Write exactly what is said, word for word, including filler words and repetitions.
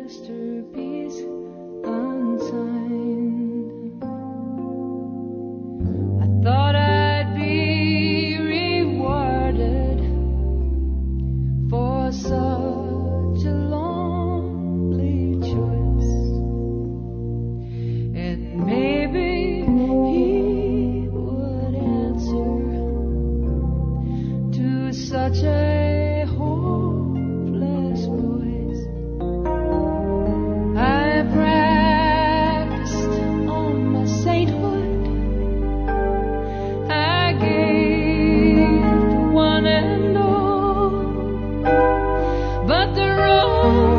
masterpiece unsigned. I thought I'd be rewarded for such a lonely choice, and maybe he would answer to such a hopeless voice. I practiced on my sainthood. I gave to one and all, but the road